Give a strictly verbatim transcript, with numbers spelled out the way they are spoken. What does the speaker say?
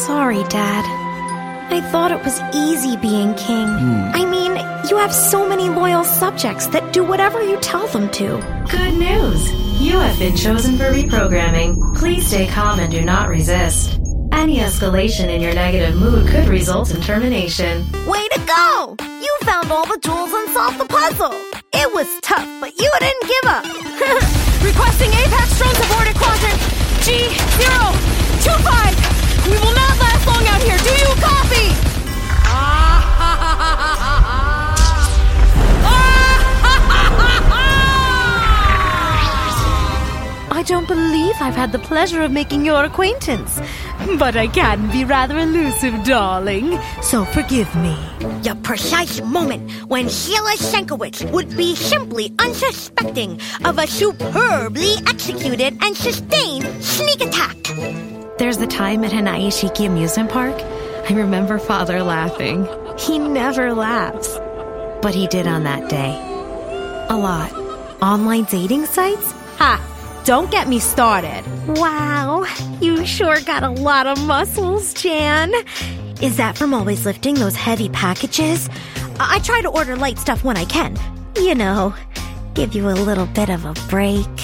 sorry, Dad. I thought it was easy being king. Mm. I mean, you have so many loyal subjects that do whatever you tell them to. Good news! You have been chosen for reprogramming. Please stay calm and do not resist. Any escalation in your negative mood could result in termination. Way to go! You found all the jewels and solved the puzzle. It was tough, but you didn't give up. Requesting Apex drones aboard at quadrant G zero two five. We will not last long out here. Do you copy? I don't believe I've had the pleasure of making your acquaintance, but I can be rather elusive, darling, so forgive me. The precise moment when Sheila Shenkowitz would be simply unsuspecting of a superbly executed and sustained sneak attack. There's the time at Hanaishiki Amusement Park. I remember Father laughing. He never laughs. But he did on that day. A lot. Online dating sites? Ha! Don't get me started. Wow, you sure got a lot of muscles, Jan. Is that from always lifting those heavy packages? I try to order light stuff when I can. You know, give you a little bit of a break.